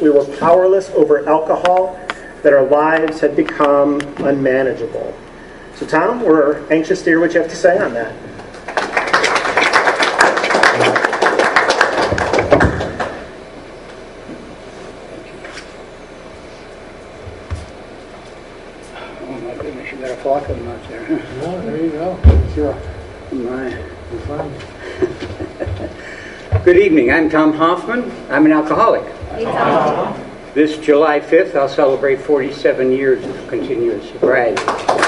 we were powerless over alcohol, that our lives had become unmanageable. So Tom, we're anxious to hear what you have to say on that. Oh my goodness, you got a flock of them out there. No, there you go. Sure. My. You're fine. Good evening, I'm Tom Hoffman. I'm an alcoholic. Hey, Tom. This July 5th, I'll celebrate 47 years of continuous sobriety.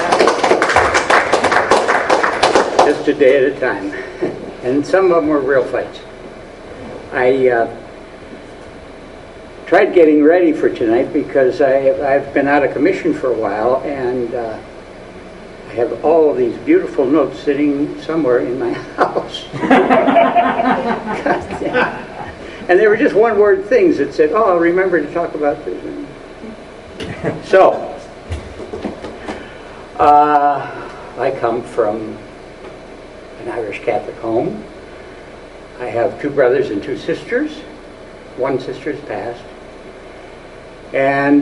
Just a day at a time. And some of them were real fights. I tried getting ready for tonight because I've been out of commission for a while, and I have all of these beautiful notes sitting somewhere in my house. And they were just one-word things that said, oh, I'll remember to talk about this. So, I come from an Irish Catholic home. I have 2 brothers and 2 sisters. One sister's passed. And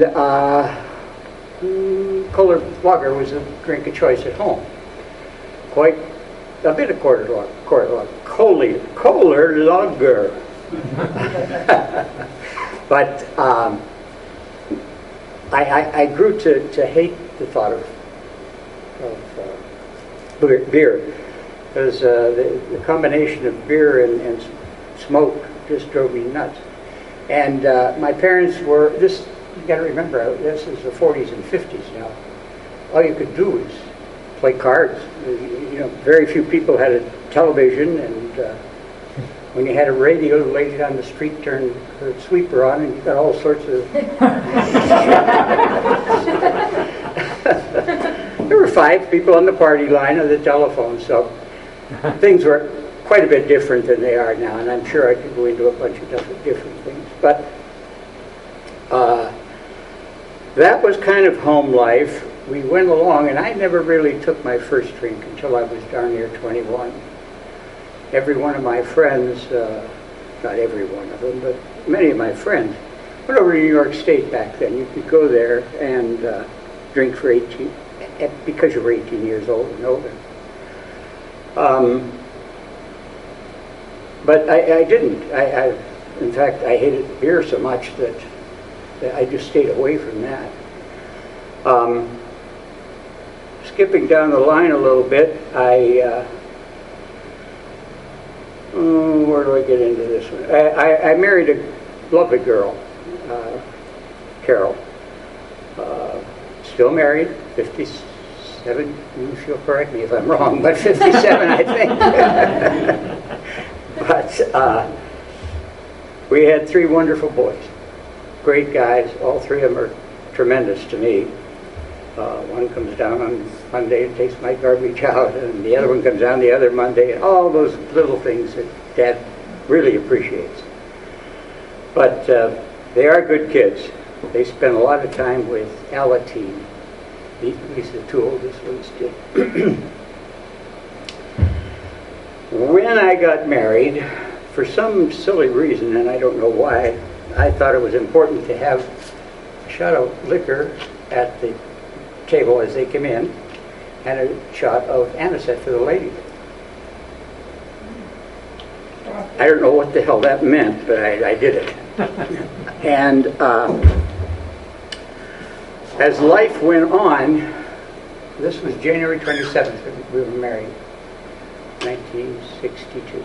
Kohler Lager was a drink of choice at home. Quite a bit of Kohler Lager. But I grew to hate the thought of beer, because the combination of beer and smoke just drove me nuts. And my parents were, you got to remember, this is the 40s and 50s now. All you could do was play cards. You know, very few people had a television, and when you had a radio, the lady on the street turned her sweeper on, and you got all sorts of... There were 5 people on the party line of the telephone, so things were quite a bit different than they are now, and I'm sure I could go into a bunch of different things. But that was kind of home life. We went along, and I never really took my first drink until I was darn near 21. Every one of my friends, not every one of them, but many of my friends, went over to New York State back then. You could go there and drink for 18, because you were 18 years old and older. But I didn't. In fact, I hated beer so much that I just stayed away from that. Skipping down the line a little bit, where do I get into this one? I married a lovely girl, Carol. Still married, 57. She'll correct me if I'm wrong, but 57, I think. But we had 3 wonderful boys, great guys. All 3 of them are tremendous to me. One comes down on Monday and takes my garbage out, and the other one comes down the other Monday, and all those little things that Dad really appreciates. But they are good kids. They spend a lot of time with Alateen. At least the 2 oldest ones did. When I got married, for some silly reason, and I don't know why, I thought it was important to have a shot of liquor at the table as they came in, and a shot of anisette for the ladies. I don't know what the hell that meant, but I did it. And as life went on, this was January 27th when we were married, 1962.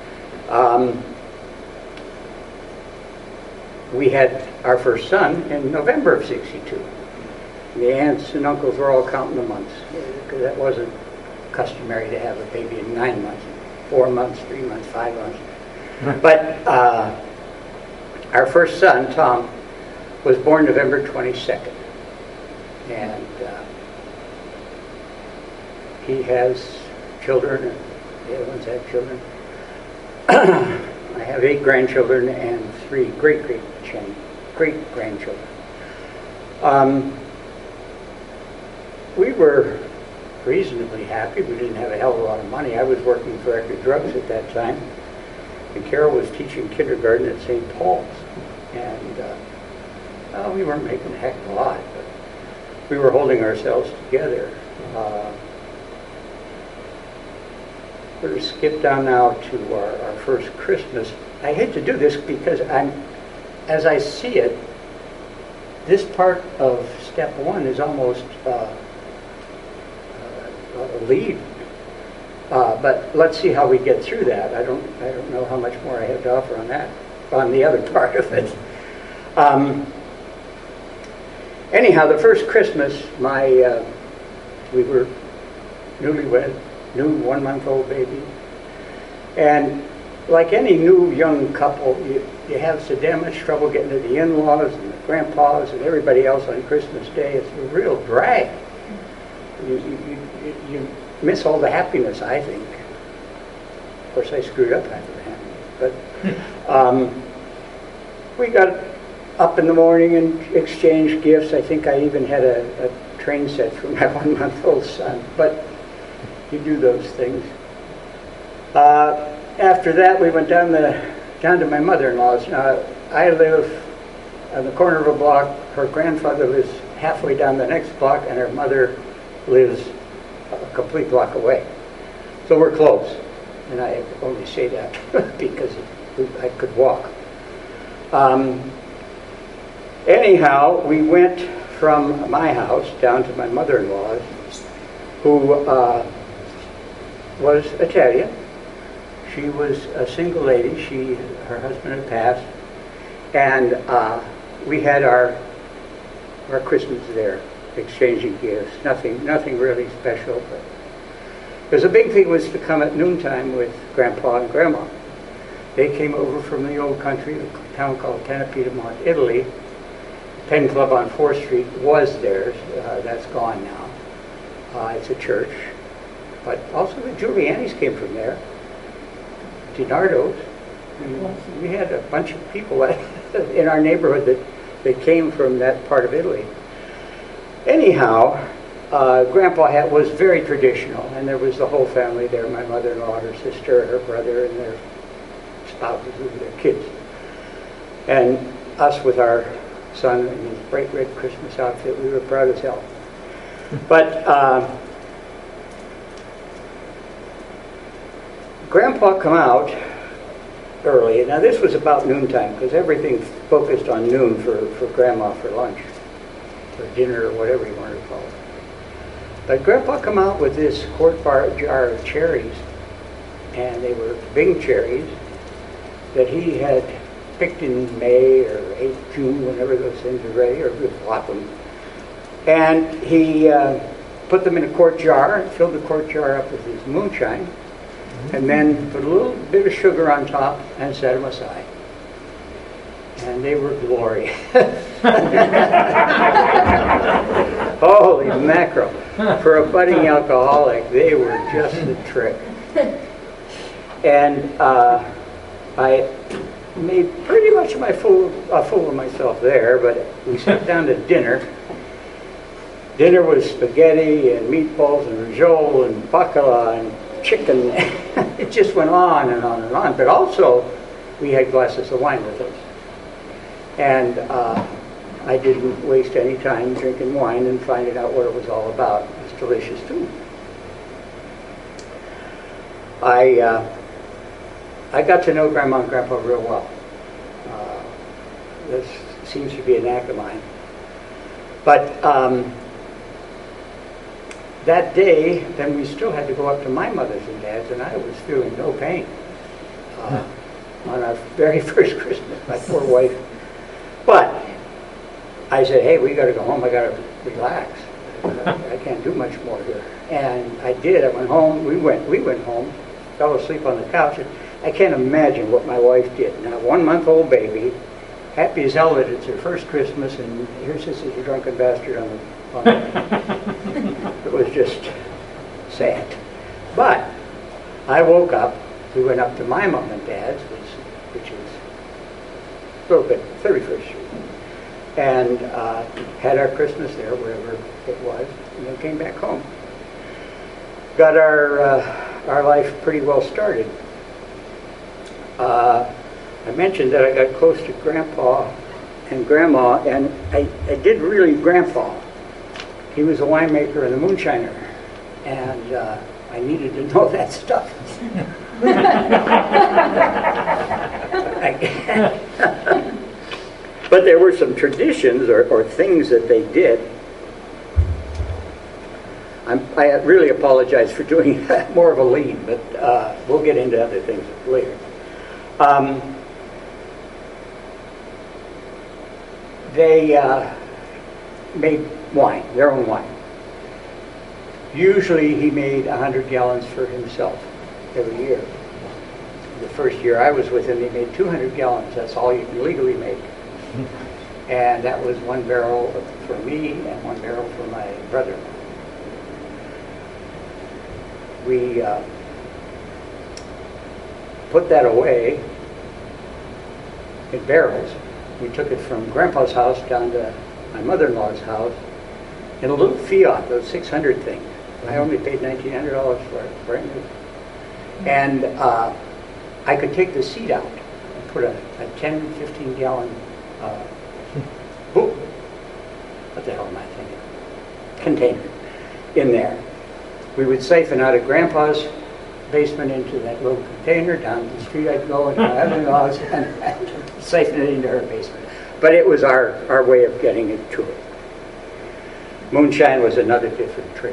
We had our first son in November of 62. The aunts and uncles were all counting the months, because that wasn't customary to have a baby in 9 months, 4 months, 3 months, 5 months. But our first son, Tom, was born November 22nd. And he has children, and the other ones have children. I have 8 grandchildren and 3 great-grandchildren. We were reasonably happy. We didn't have a hell of a lot of money. I was working for Eckerd Drugs at that time, and Carol was teaching kindergarten at St. Paul's. And we weren't making a heck of a lot, but we were holding ourselves together. We're going to skip down now to our first Christmas. I hate to do this because as I see it, this part of step one is almost a lead. But let's see how we get through that. I don't know how much more I have to offer on that, on the other part of it. Anyhow, the first Christmas, we were newlywed, new 1-month-old baby, and like any new young couple, you have so damn much trouble getting to the in-laws and the grandpas and everybody else on Christmas Day. It's a real drag. You miss all the happiness, I think. Of course, I screwed up half of the happiness, but we got up in the morning and exchanged gifts. I think I even had a train set for my 1-month-old son, but you do those things. After that, we went down to my mother-in-law's. Now, I live on the corner of a block. Her grandfather lives halfway down the next block, and her mother lives a complete block away. So we're close, and I only say that because I could walk. Anyhow, we went from my house down to my mother-in-law's, who was Italian. She was a single lady. Her husband had passed, and we had our Christmas there, exchanging gifts. Nothing really special, but because the big thing was to come at noontime with Grandpa and Grandma. They came over from the old country, a town called Piedmont, Italy. Penn Club on 4th Street was theirs. That's gone now. It's a church. But also the Giulianis came from there. DiNardo's. We had a bunch of people in our neighborhood that came from that part of Italy. Anyhow, Grandpa was very traditional, and there was the whole family there, my mother-in-law, her sister, her brother, and their spouses and their kids. And us with our son in his bright red Christmas outfit. We were proud as hell. But Grandpa come out early. Now this was about noontime because everything focused on noon for Grandma for lunch or dinner or whatever you wanted to call it. But Grandpa come out with this quart jar of cherries, and they were Bing cherries that he had picked in May or 8th June, whenever those things are ready, or just lock them. And he put them in a quart jar, filled the quart jar up with his moonshine, and then put a little bit of sugar on top and set them aside. And they were glorious. Holy mackerel. For a budding alcoholic, they were just the trick. And I made pretty much a fool of myself there, but we sat down to dinner. Dinner was spaghetti and meatballs and rajol and bacala and chicken. It just went on and on and on. But also, we had glasses of wine with us. And I didn't waste any time drinking wine and finding out what it was all about. It was delicious food. I got to know Grandma and Grandpa real well. This seems to be a knack of mine. But that day, then we still had to go up to my mother's and dad's, and I was feeling no pain. On our very first Christmas, my poor wife. But I said, hey, we got to go home. I got to relax. I can't do much more here. And I did. I went home. We went home, fell asleep on the couch. And I can't imagine what my wife did. Now, 1-month-old baby, happy as hell that it's her first Christmas, and here sits this drunken bastard on the It was just sad. But I woke up. We went up to my mom and dad's, which is a little bit 31st Street, and had our Christmas there, wherever it was, and then came back home. Got our life pretty well started. I mentioned that I got close to Grandpa and Grandma, and I did really Grandpa. He was a winemaker and a moonshiner, and I needed to know that stuff. But there were some traditions or things that they did. I really apologize for doing more of a lead, but we'll get into other things later. They made wine, their own wine. Usually he made 100 gallons for himself every year. The first year I was with him, he made 200 gallons. That's all you can legally make. And that was 1 barrel for me and 1 barrel for my brother-in-law. We put that away in barrels. We took it from Grandpa's house down to my mother-in-law's house in a little Fiat, those 600 thing. I only paid $1,900 for it, brand new. And I could take the seat out and put a 10, 15 gallon what the hell am I thinking? Container in there. We would siphon out of Grandpa's basement into that little container. Down the street I'd go into my mother-in-law's and siphon it into her basement. But it was our way of getting it to her. Moonshine was another different trick.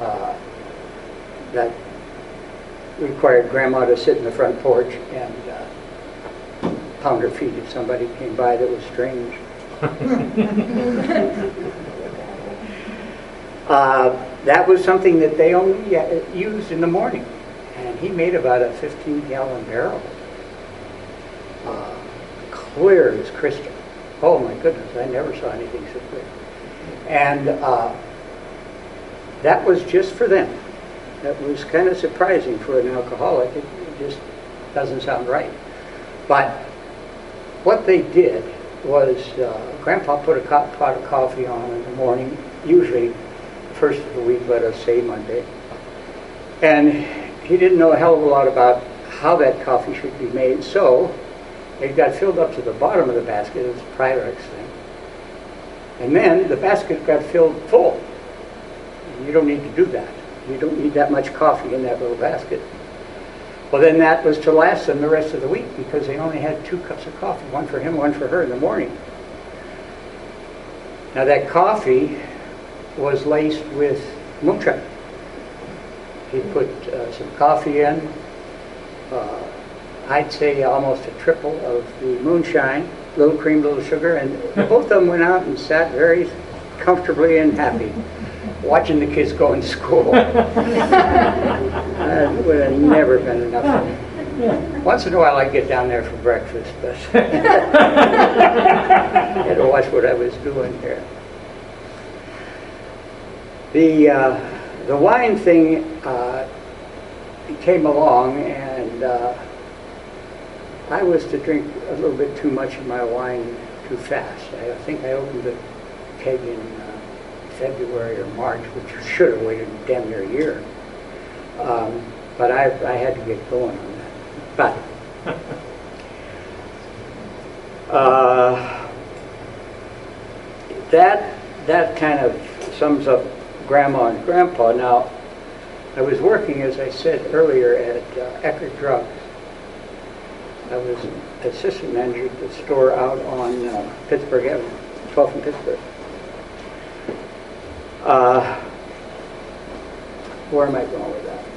That required Grandma to sit in the front porch and pound her feet if somebody came by that was strange. That was something that they only used in the morning. And he made about a 15-gallon barrel. Clear as crystal. Oh my goodness, I never saw anything so clear. And that was just for them. That was kind of surprising for an alcoholic. It just doesn't sound right. But what they did was Grandpa put a pot of coffee on in the morning, usually first of the week, let us say Monday. And he didn't know a hell of a lot about how that coffee should be made, so it got filled up to the bottom of the basket. It was a Pyrex thing. And then the basket got filled full. You don't need to do that. You don't need that much coffee in that little basket. Well, then that was to last them the rest of the week because they only had 2 cups of coffee, one for him, one for her in the morning. Now that coffee was laced with moonshine. He put some coffee in, I'd say almost a triple of the moonshine, little cream, little sugar, and both of them went out and sat very comfortably and happy, watching the kids go into school. That would have never been enough for me. Once in a while I'd get down there for breakfast, but I had to watch what I was doing here. The wine thing came along, and I was to drink a little bit too much of my wine too fast. I think I opened the keg in February or March, which should have waited damn near a year. But I had to get going on that. But that kind of sums up Grandma and Grandpa. Now, I was working, as I said earlier, at Eckerd Drugs. I was assistant manager at the store out on Pittsburgh Avenue, 12th and Pittsburgh. Where am I going with that?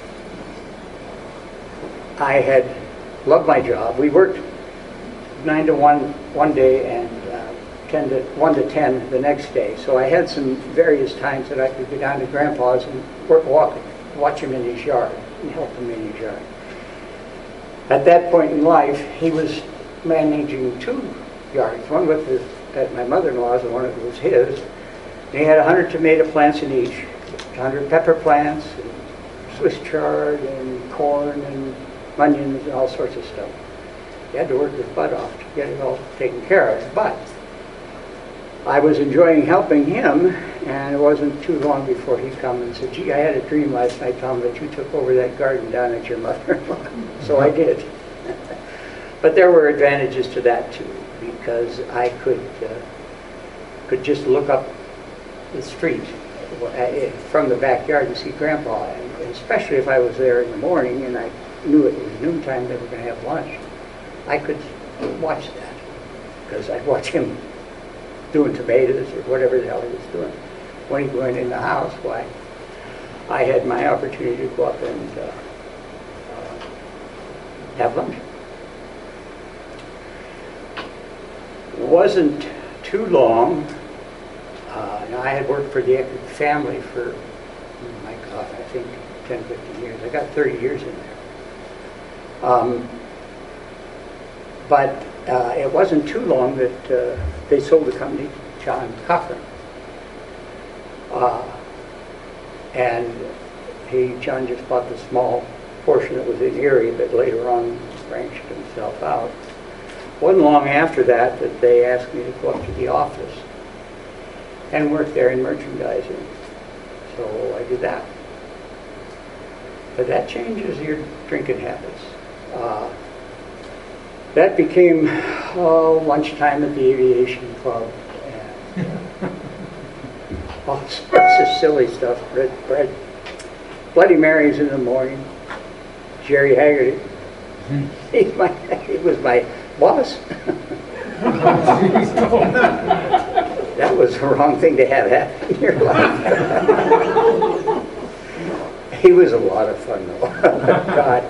I had loved my job. We worked 9 to 1 one day and 1 to 10 the next day. So I had some various times that I could go down to Grandpa's and watch him in his yard and help him in his yard. At that point in life, he was managing 2 yards, one at my mother-in-law's and one that was his. And he had 100 tomato plants in each, 100 pepper plants, and Swiss chard, and corn, and onions, and all sorts of stuff. He had to work his butt off to get it all taken care of. But I was enjoying helping him, and it wasn't too long before he come and said, "Gee, I had a dream last night, Tom, that you took over that garden down at your mother-in-law." So I did. But there were advantages to that too. because I could just look up the street from the backyard and see Grandpa, and especially if I was there in the morning and I knew it was noontime, they were going to have lunch, I could watch that, because I'd watch him doing tomatoes or whatever the hell he was doing. When he went in the house, why, I had my opportunity to go up and have lunch. It wasn't too long. I had worked for the Eckert family for, oh my God, I think 10, 15 years. I got 30 years in there. But it wasn't too long that they sold the company to John Cochran. And John just bought the small portion that was in Erie, but later on branched himself out. It wasn't long after that that they asked me to go up to the office and work there in merchandising. So I did that. But that changes your drinking habits. That became lunchtime at the Aviation Club and all sorts of silly stuff. Bread, Bloody Marys in the morning. Jerry Haggerty. He was my boss. That was the wrong thing to have happen in your life. He was a lot of fun, though. God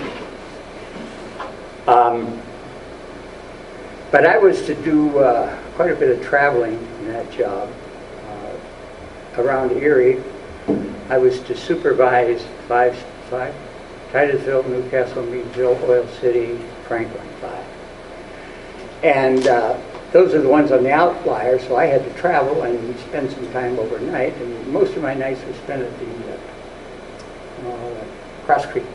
almighty. But I was to do quite a bit of traveling in that job. Around Erie, I was to supervise five, Titusville, Newcastle, Meadville, Oil City, Franklin, 5. And those are the ones on the outlier, so I had to travel and spend some time overnight, and most of my nights were spent at the Cross Creek.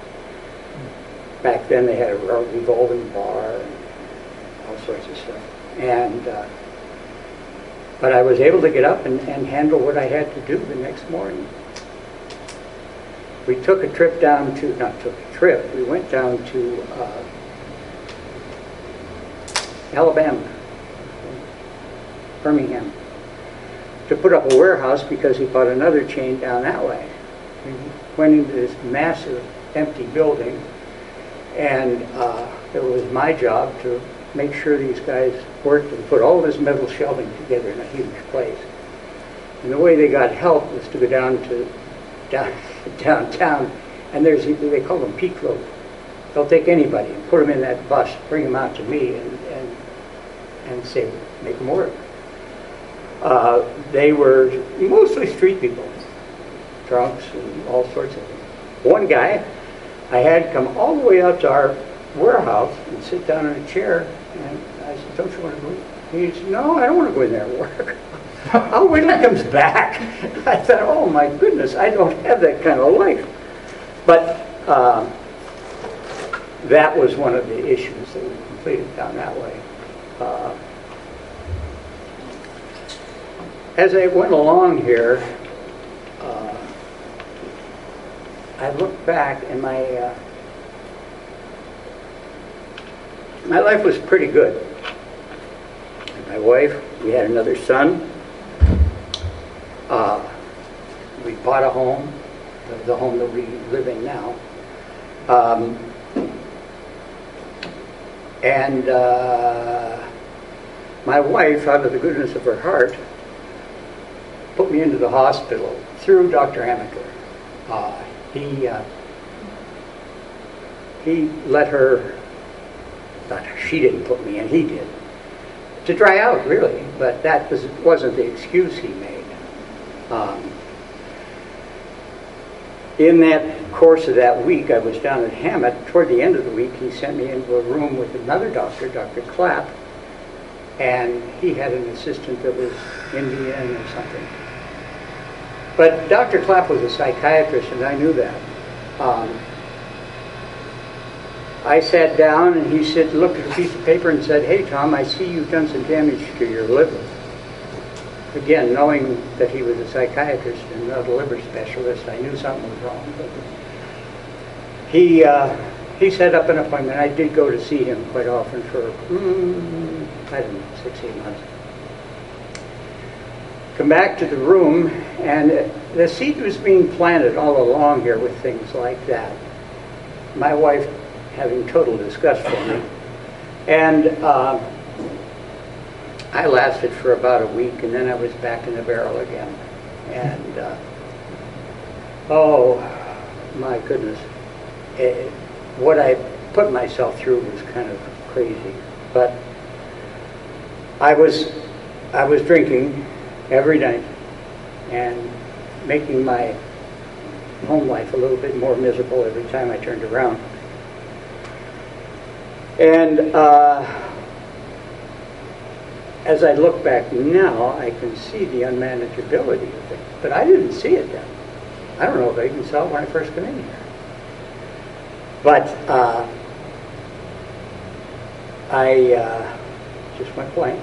Back then they had a revolving bar and all sorts of stuff. And but I was able to get up and handle what I had to do the next morning. We took a trip down to, we went down to Alabama, Birmingham, to put up a warehouse because he bought another chain down that way. We went into this massive empty building, and it was my job to make sure these guys worked and put all this metal shelving together in a huge place. And the way they got help was to go downtown, and they call them peak road. They'll take anybody and put them in that bus, bring them out to me, and say, make them work. They were mostly street people, drunks and all sorts of things. One guy I had come all the way out to our warehouse and sit down in a chair, and I said, don't you want to go in? He said, no, I don't want to go in there and work. I'll wait till he comes back. I thought, oh my goodness, I don't have that kind of life. But that was one of the issues that we completed down that way. As I went along here, I looked back, and my life was pretty good. And my wife, we had another son. We bought a home, the home that we live in now. And my wife, out of the goodness of her heart, put me into the hospital through Dr. Amaker. He let her, she didn't put me in, he did, to dry out, really, but that wasn't the excuse he made. In that course of that week, I was down at Hammett. Toward the end of the week, he sent me into a room with another doctor, Dr. Clapp, and he had an assistant that was Indian or something. But Dr. Clapp was a psychiatrist, and I knew that. I sat down, and he looked at a piece of paper and said, hey, Tom, I see you've done some damage to your liver. Again, knowing that he was a psychiatrist and not a liver specialist, I knew something was wrong. But he he set up an appointment. I did go to see him quite often for, I don't know, 6, 8 months. Come back to the room, and the seed was being planted all along here with things like that. My wife having total disgust for me. And I lasted for about a week, and then I was back in the barrel again. And, oh, my goodness. What I put myself through was kind of crazy. But I was drinking every night and making my home life a little bit more miserable every time I turned around. And as I look back now, I can see the unmanageability of things. But I didn't see it then. I don't know if I even saw it when I first came in here. But I just went blank.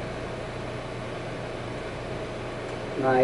Oh, I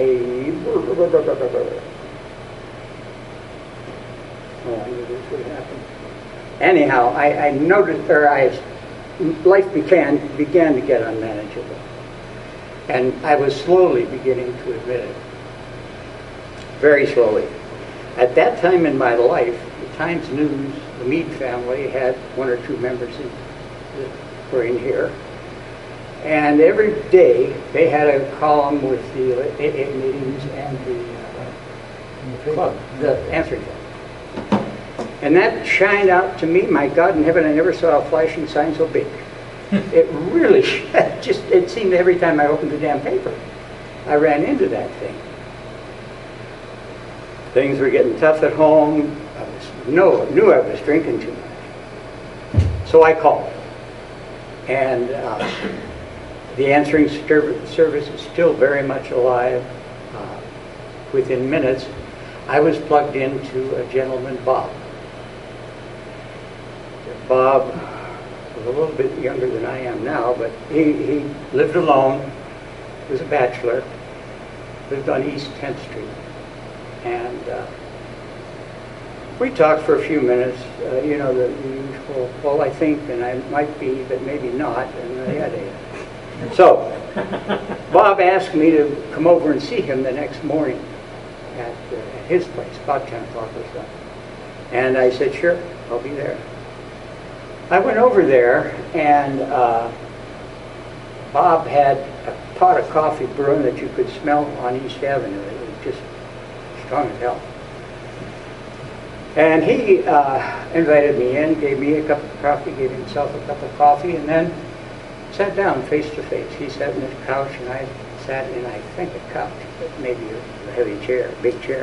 knew this would happen. Anyhow, I noticed, life began to get unmanageable. And I was slowly beginning to admit it. Very slowly. At that time in my life, the Times News, the Meade family had 1 or 2 members that were in here. And every day they had a column with the AA meetings and the club, the answering phone. And that shined out to me. My God in heaven, I never saw a flashing sign so big. It really, it seemed every time I opened the damn paper, I ran into that thing. Things were getting tough at home. I knew I was drinking too much. So I called. And the answering service is still very much alive. Within minutes, I was plugged into a gentleman, Bob. Bob was a little bit younger than I am now, but he lived alone, was a bachelor, lived on East 10th Street. And we talked for a few minutes, the usual, well, I think, and I might be, but maybe not, and yada. So, Bob asked me to come over and see him the next morning at his place, about 10 o'clock or so. And I said, sure, I'll be there. I went over there, and Bob had a pot of coffee brewing that you could smell on East Avenue. It was just strong as hell. And he invited me in, gave me a cup of coffee, gave himself a cup of coffee, and then sat down face to face. He sat in his couch, and I sat in, I think, a couch, but maybe a heavy chair, a big chair.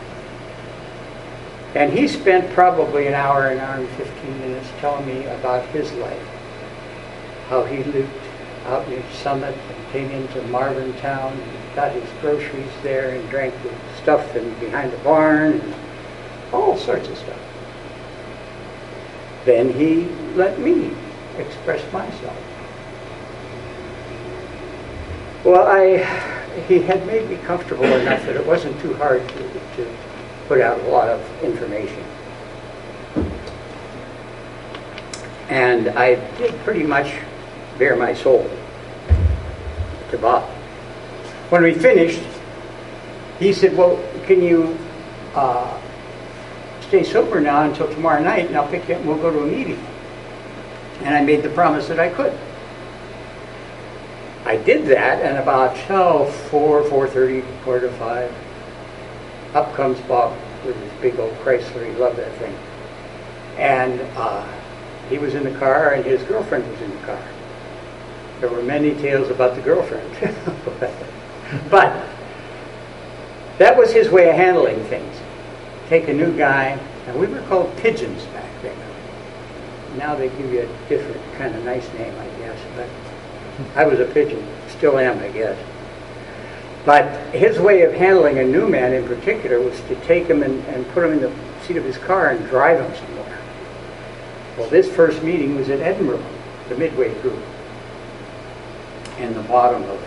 And he spent probably an hour and 15 minutes telling me about his life. How he lived out near Summit and came into Marvintown and got his groceries there and drank the stuff behind the barn and all sorts of stuff. Then he let me express myself. Well, he had made me comfortable enough that it wasn't too hard to put out a lot of information. And I did pretty much bare my soul to Bob. When we finished, he said, well, can you stay sober now until tomorrow night, and I'll pick you up and we'll go to a meeting. And I made the promise that I could. I did that, and about 4:30, 4:45, up comes Bob with his big old Chrysler. He loved that thing. And he was in the car, and his girlfriend was in the car. There were many tales about the girlfriend. But that was his way of handling things. Take a new guy, and we were called pigeons back then. Now they give you a different kind of nice name, I guess. But I was a pigeon, still am, I guess. But his way of handling a new man in particular was to take him and put him in the seat of his car and drive him somewhere. Well, this first meeting was at Edinburgh, the Midway group, in the bottom of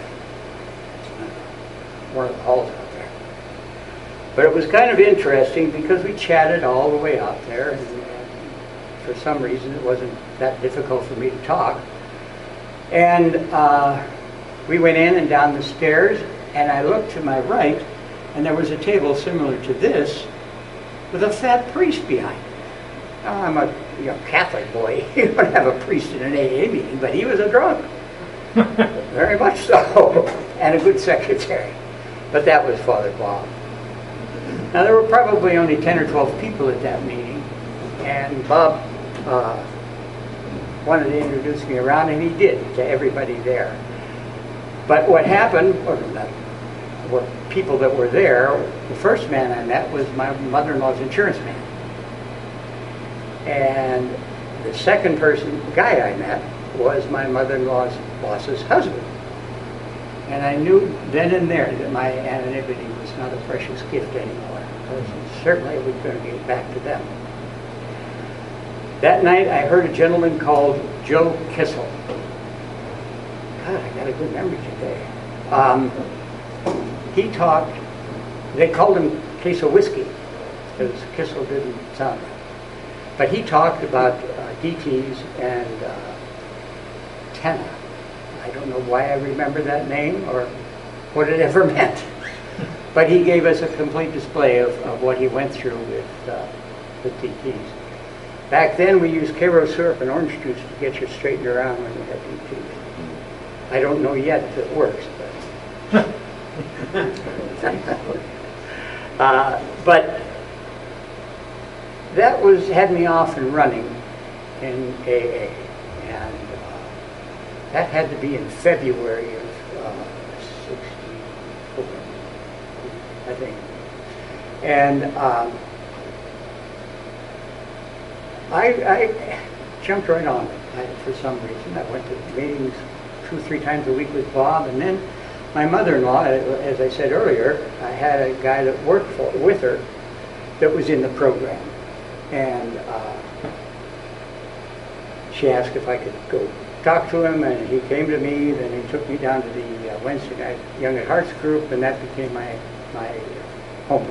one of the halls out there. But it was kind of interesting because we chatted all the way out there, and for some reason it wasn't that difficult for me to talk. And we went in and down the stairs, and I looked to my right, and there was a table similar to this with a fat priest behind it. Now, I'm a Catholic boy. You don't have a priest in an AA meeting, but he was a drunk. Very much so. And a good secretary. But that was Father Bob. Now, there were probably only 10 or 12 people at that meeting, and Bob wanted to introduce me around, and he did to everybody there. But what happened, were people that were there, the first man I met was my mother-in-law's insurance man. And the second guy I met was my mother-in-law's boss's husband. And I knew then and there that my anonymity was not a precious gift anymore, because certainly I was going to get back to them. That night I heard a gentleman called Joe Kissel. God, I got a good memory today. He talked, they called him Case of Whiskey, because Kissel didn't sound right. But he talked about DTs and TENA. I don't know why I remember that name or what it ever meant. But he gave us a complete display of what he went through with DTs. Back then we used Karo syrup and orange juice to get you straightened around when you had DTs. I don't know yet if it works, but that had me off and running in AA, and that had to be in February of '64, I think. And I jumped right on it for some reason. I went to meetings 2 or 3 times a week with Bob, and then my mother-in-law, as I said earlier, I had a guy that worked with her that was in the program. And she asked if I could go talk to him, and he came to me. Then he took me down to the Wednesday night Young at Hearts group, and that became my home.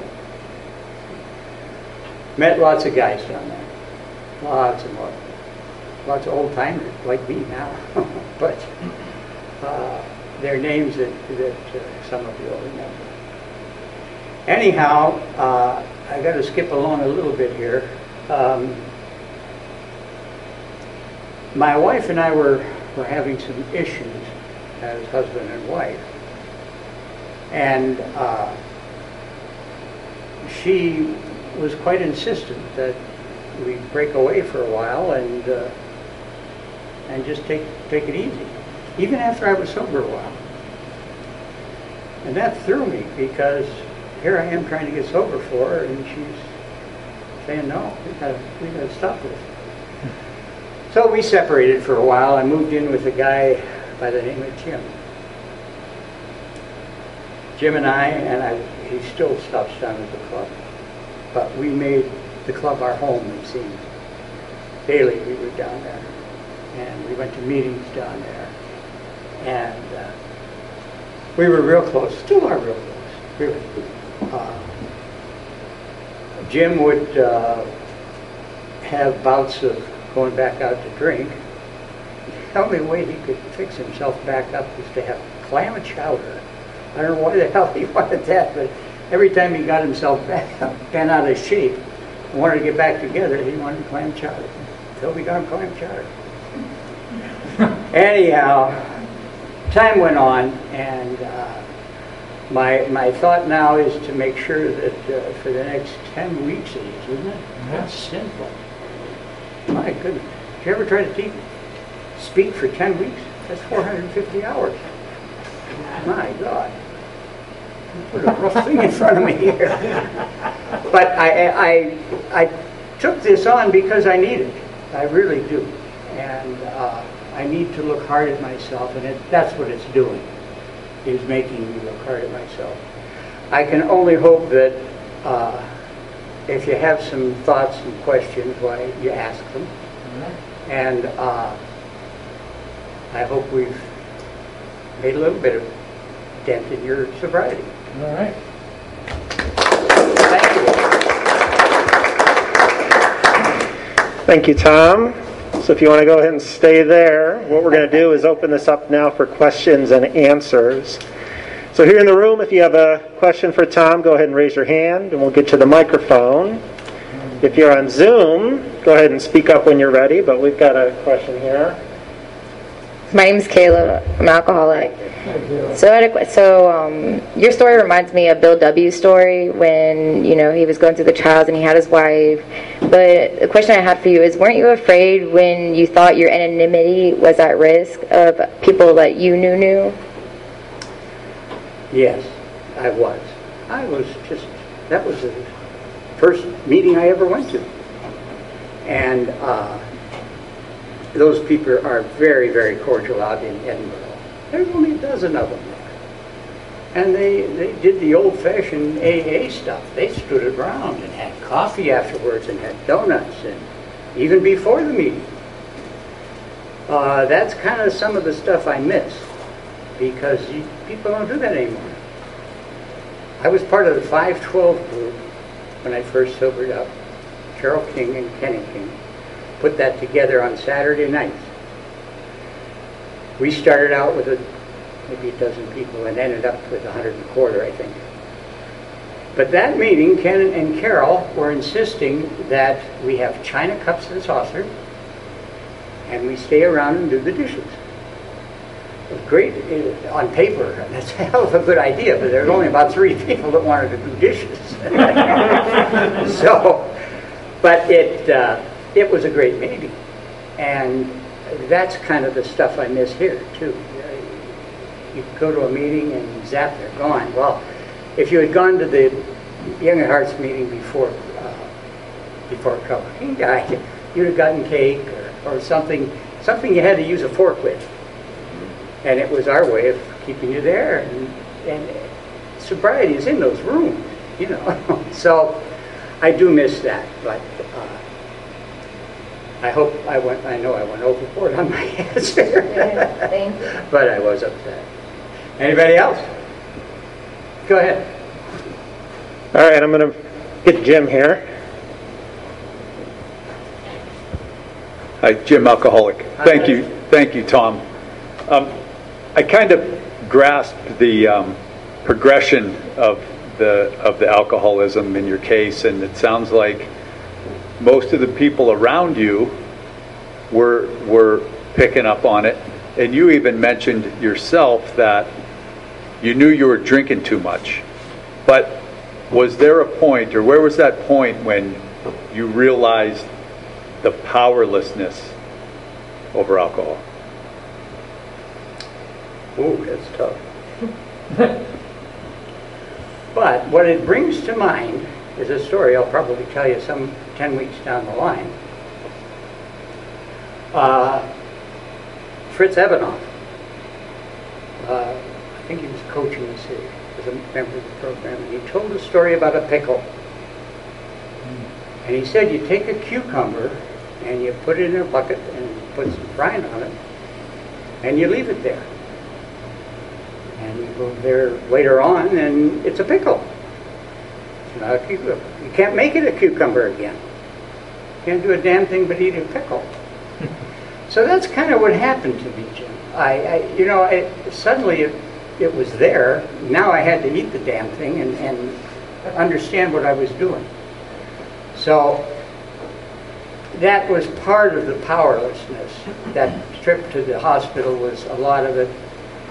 Met lots of guys down there, lots and lots, lots of old timers like me now, but they're names that some of you will remember. Anyhow, I got to skip along a little bit here. My wife and I were having some issues as husband and wife, and she was quite insistent that we break away for a while and just take it easy, even after I was sober a while. And that threw me, because here I am trying to get sober for her, and she's saying, no, we gotta stop this. So we separated for a while. I moved in with a guy by the name of Jim. Jim and he still stops down at the club. But we made the club our home, it seemed. Daily we were down there. And we went to meetings down there. And we were real close, still are real close, really. Jim would have bouts of going back out to drink. The only way he could fix himself back up was to have clam chowder. I don't know why the hell he wanted that, but every time he got himself bent out of shape and wanted to get back together, he wanted clam chowder. Until we got him clam chowder. Anyhow, time went on, and my thought now is to make sure that for the next 10 weeks it is, isn't it? That's simple. My goodness. Did you ever try to speak for 10 weeks? That's 450 hours. My God. You put a rough thing in front of me here. But I took this on because I need it. I really do. And I need to look hard at myself, and that's what it's doing, is making me look hard at myself. I can only hope that if you have some thoughts and questions, why you ask them. And I hope we've made a little bit of dent in your sobriety. All right. Thank you. Thank you, Tom. So if you want to go ahead and stay there, what we're going to do is open this up now for questions and answers. So here in the room, if you have a question for Tom, go ahead and raise your hand, and we'll get you the microphone. If you're on Zoom, go ahead and speak up when you're ready, but we've got a question here. My name is Kayla. I'm an alcoholic. So your story reminds me of Bill W.'s story when, he was going through the trials and he had his wife. But the question I had for you is, weren't you afraid when you thought your anonymity was at risk of people that you knew? Yes, I was. That was the first meeting I ever went to. And those people are very, very cordial out in Edinburgh. There's only a dozen of them there. And they did the old-fashioned AA stuff. They stood around and had coffee afterwards and had donuts, and even before the meeting. That's kind of some of the stuff I miss, because people don't do that anymore. I was part of the 512 group when I first sobered up. Carol King and Kenny King put that together on Saturday nights. We started out with maybe a dozen people and ended up with 125, I think. But that meeting, Ken and Carol were insisting that we have china cups and saucers, and we stay around and do the dishes. It was great on paper. That's a hell of a good idea, but there were only about 3 people that wanted to do dishes. But it was a great meeting, and that's kind of the stuff I miss here too. You go to a meeting and zap, they're gone. Well, if you had gone to the Young at Hearts meeting before Carl King died, you'd have gotten cake or something you had to use a fork with, and it was our way of keeping you there. And sobriety is in those rooms, So I do miss that, but. I know I went overboard on my answer. Yeah, thank you. But I was upset. Anybody else? Go ahead. All right, I'm going to get Jim here. Hi, Jim, alcoholic. Thank you, Tom. I kind of grasped the progression of the alcoholism in your case, and it sounds like most of the people around you were picking up on it. And you even mentioned yourself that you knew you were drinking too much. But was there a point, or where was that point when you realized the powerlessness over alcohol? Ooh, that's tough. But what it brings to mind is a story I'll probably tell you some 10 weeks down the line. Fritz Evanoff, I think he was coaching the city, was a member of the program, and he told a story about a pickle. And he said you take a cucumber and you put it in a bucket and put some brine on it, and you leave it there. And you go there later on and it's a pickle. It's not a cucumber. You can't make it a cucumber again. You can't do a damn thing but eat a pickle. So that's kind of what happened to me, Jim. Suddenly it was there. Now I had to eat the damn thing and understand what I was doing. So that was part of the powerlessness. That trip to the hospital was a lot of it.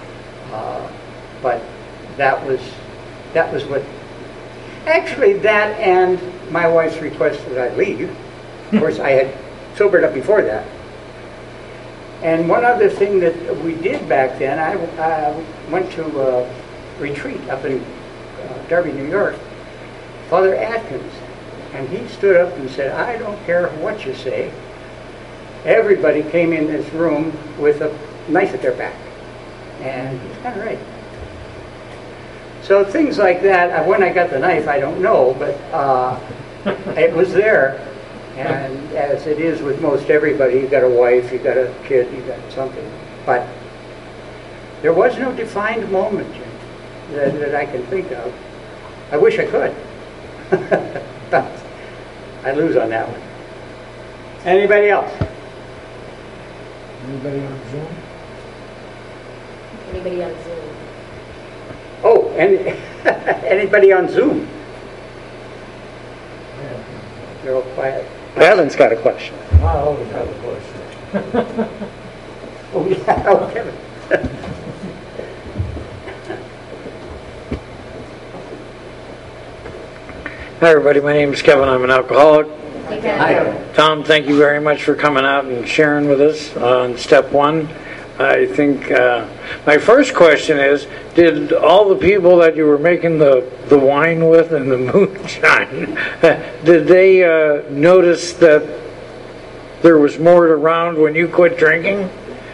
But that was what. Actually, that and my wife's request that I leave. Of course, I had sobered up before that. And one other thing that we did back then, I went to a retreat up in Darby, New York, Father Atkins. And he stood up and said, I don't care what you say. Everybody came in this room with a knife at their back. And he's kind of right. So things like that, when I got the knife, I don't know, but it was there. And as it is with most everybody, you got a wife, you got a kid, you got something. But there was no defined moment, Jim, that I can think of. I wish I could. But I lose on that one. Anybody else? Anybody on Zoom? Anybody on Zoom? Oh, anybody on Zoom? They're all quiet. Kevin's got a question. I always have a question. Oh, yeah, oh, Kevin. Hi, everybody. My name is Kevin. I'm an alcoholic. Hi. Tom, thank you very much for coming out and sharing with us on step one. I think my first question is, did all the people that you were making the wine with and the moonshine, did they notice that there was more around when you quit drinking?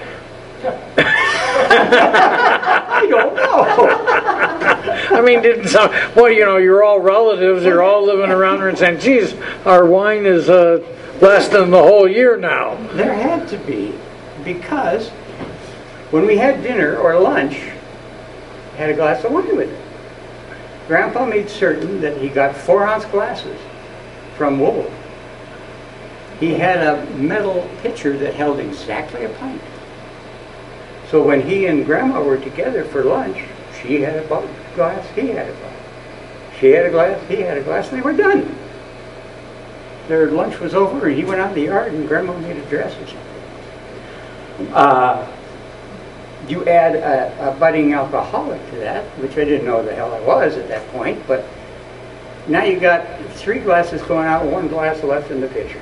I don't know. I mean, didn't some, well, you know, you're all relatives, you're all living around here and saying, geez, our wine is less than the whole year now. There had to be, because when we had dinner or lunch, I had a glass of wine with it. Grandpa made certain that he got 4-ounce glasses from Wool. He had a metal pitcher that held exactly a pint. So when he and Grandma were together for lunch, she had a glass, he had a glass. She had a glass, he had a glass, and they were done. Their lunch was over, and he went out in the yard, and Grandma made a dress or something. You add a budding alcoholic to that, which I didn't know the hell I was at that point, but now you got 3 glasses going out, 1 glass left in the pitcher.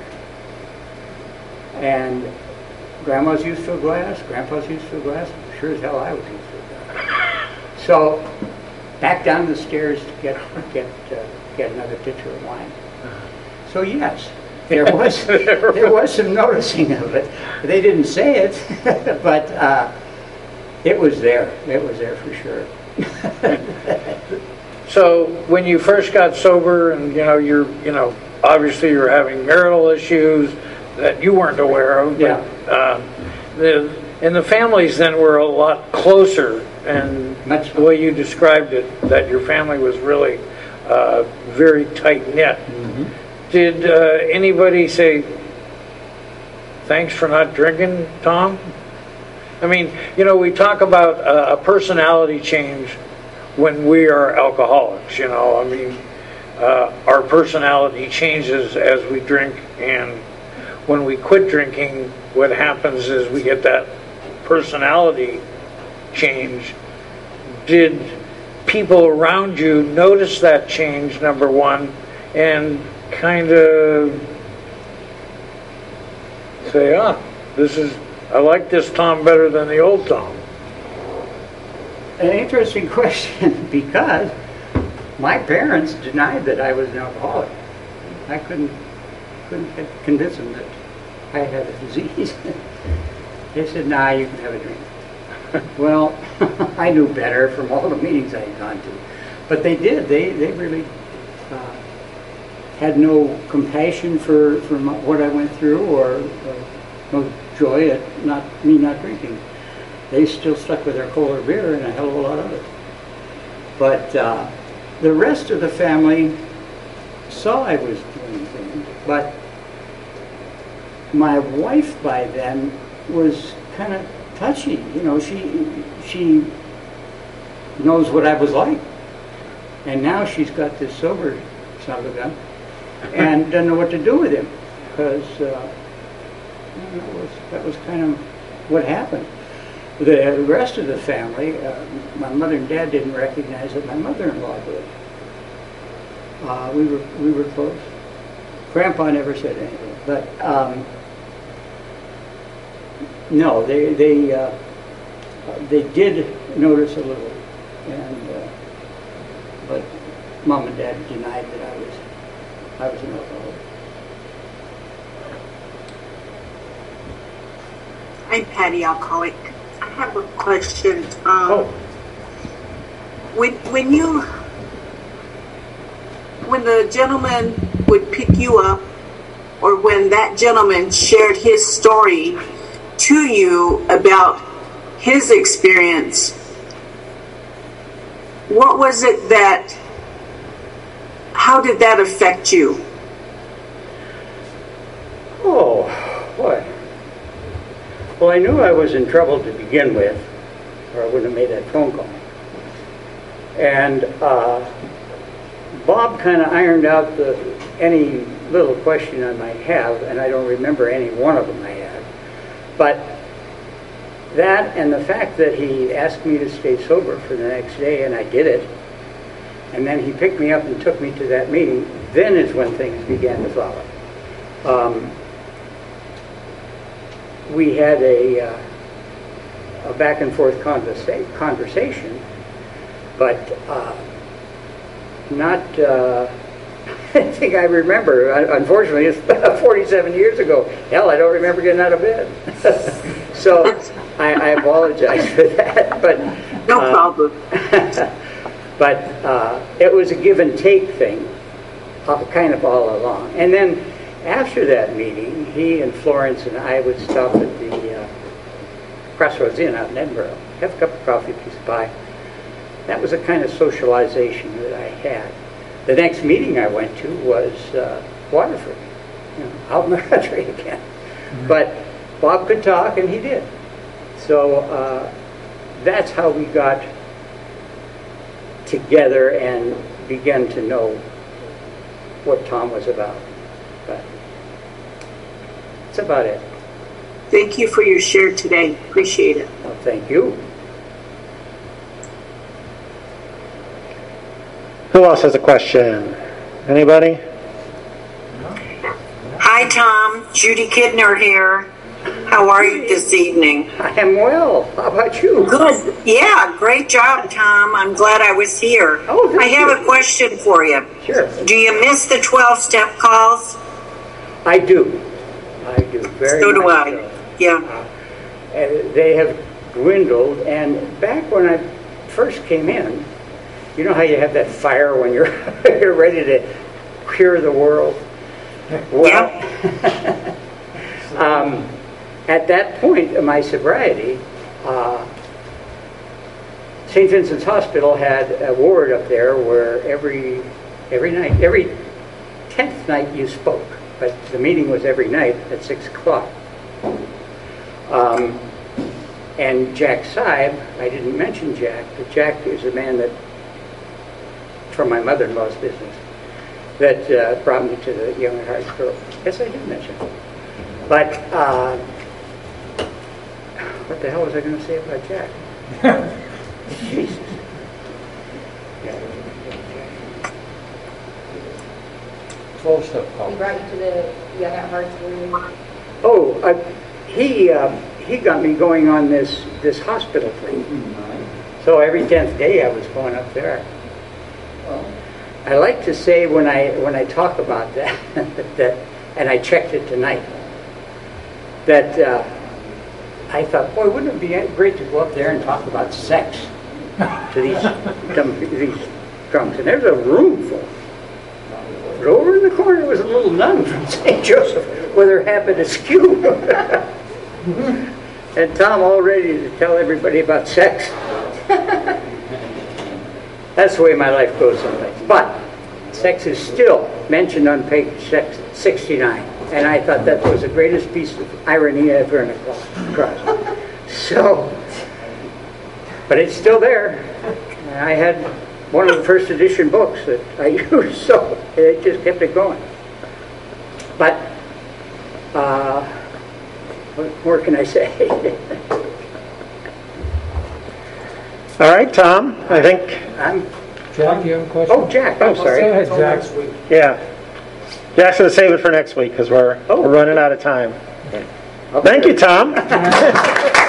And Grandma's used to a glass, Grandpa's used to a glass, sure as hell I was used to a glass. So, back down the stairs to get another pitcher of wine. So yes, there was some noticing of it. They didn't say it, but it was there. It was there for sure. So when you first got sober, and you're obviously you're having marital issues that you weren't aware of, but and the families then were a lot closer, and Much the way you described it, that your family was really very tight knit. Mm-hmm. Did anybody say thanks for not drinking, Tom? I mean, we talk about a personality change when we are alcoholics. I mean, our personality changes as we drink, and when we quit drinking, what happens is we get that personality change. Did people around you notice that change, number one, and kind of say, I like this Tom better than the old Tom? An interesting question, because my parents denied that I was an alcoholic. I couldn't convince them that I had a disease. They said, nah, you can have a drink. Well, I knew better from all the meetings I had gone to. But they did. They really had no compassion for what I went through, or no joy at me not drinking. They still stuck with their cola beer and a hell of a lot of it. But the rest of the family saw I was doing things, but my wife by then was kind of touchy. She knows what I was like, and now she's got this sober son of a gun and doesn't know what to do with him, because that was kind of what happened. The rest of the family, my mother and dad didn't recognize it. My mother-in-law did. We were close. Grandpa never said anything, but no, they did notice a little, but Mom and Dad denied that I was an alcoholic. I'm Patty, alcoholic. I have a question. When the gentleman would pick you up, or when that gentleman shared his story to you about his experience, what was it how did that affect you? Oh, Well, I knew I was in trouble to begin with, or I wouldn't have made that phone call. And Bob kind of ironed out any little question I might have, and I don't remember any one of them I had. But that and the fact that he asked me to stay sober for the next day, and I did it, and then he picked me up and took me to that meeting, then is when things began to follow. We had a back and forth conversation, but not anything I remember. Unfortunately, it's about 47 years ago. Hell, I don't remember getting out of bed. So I apologize for that. But No problem. But it was a give and take thing, kind of all along. And then after that meeting, he and Florence and I would stop at the Crossroads Inn out in Edinburgh, have a cup of coffee, a piece of pie. That was the kind of socialization that I had. The next meeting I went to was Waterford, out in the country again. Mm-hmm. But Bob could talk, and he did. So that's how we got together and began to know what Tom was about. But that's about it. Thank you for your share today. Appreciate it. Well, thank you. Who else has a question? Anybody? Hi, Tom. Judy Kidner here. How are you this evening? I am well. How about you? Good. Yeah, great job, Tom. I'm glad I was here. Oh, thank I have you. a question for you. Sure. Do you miss the 12-step calls? I do. I do. Very So do much I. so. Yeah. They have dwindled, and back when I first came in, you know how you have that fire when you're you're ready to cure the world? Well, at that point in my sobriety, St. Vincent's Hospital had a ward up there where every night, every 10th night you spoke, but the meeting was every night at 6 o'clock. And Jack Seib, I didn't mention Jack, but Jack is a man that, from my mother-in-law's business, that brought me to the Young at Heart Girl. Yes, I did mention him. But what the hell was I going to say about Jack? Jesus. 12-step call. He brought you to the Young at Heart's room. Oh, he got me going on this hospital thing. So every 10th day I was going up there. I like to say when I talk about that, that, and I checked it tonight, that I thought, boy, wouldn't it be great to go up there and talk about sex to these drunks? And there's a room full. But over in the corner was a little nun from St. Joseph with her habit askew. And Tom all ready to tell everybody about sex. That's the way my life goes sometimes. But sex is still mentioned on page 69. And I thought that was the greatest piece of irony I ever run across. So, but it's still there. I had one of the first edition books that I used, so it just kept it going. But, what more can I say? All right, Tom. I think, Jack, you have a question? Oh, Jack, I'm sorry. Go ahead, Jack. yeah. Jack's going to save it for next week because we're running out of time. Okay. Thank you, Tom.